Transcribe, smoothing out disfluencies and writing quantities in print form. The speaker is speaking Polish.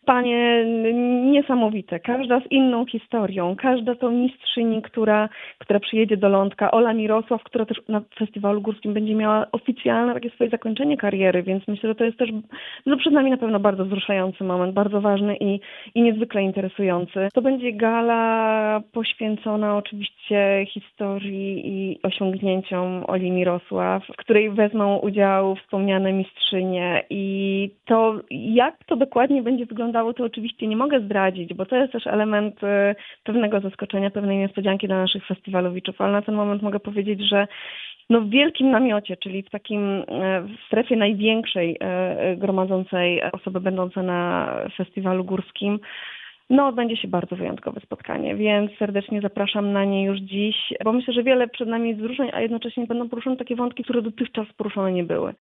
Panie, niesamowite. Każda z inną historią, każda to mistrzyni, która przyjedzie do Lądka. Ola Mirosław, która też na Festiwalu Górskim będzie miała oficjalne takie swoje zakończenie kariery, więc myślę, że to jest też przed nami na pewno bardzo wzruszający moment, bardzo ważny i niezwykle interesujący. To będzie gala poświęcona oczywiście historii i osiągnięciom Oli Mirosław, w której wezmą udział wspomniane mistrzynie i to, jak to dokładnie będzie wyglądało, to oczywiście nie mogę zdradzić, bo to jest też element pewnego zaskoczenia, pewnej niespodzianki dla naszych festiwalowiczów, ale na ten moment mogę powiedzieć, że w wielkim namiocie, czyli w strefie największej gromadzącej osoby będące na festiwalu górskim, odbędzie się bardzo wyjątkowe spotkanie, więc serdecznie zapraszam na nie już dziś, bo myślę, że wiele przed nami jest wzruszeń, a jednocześnie będą poruszone takie wątki, które dotychczas poruszone nie były.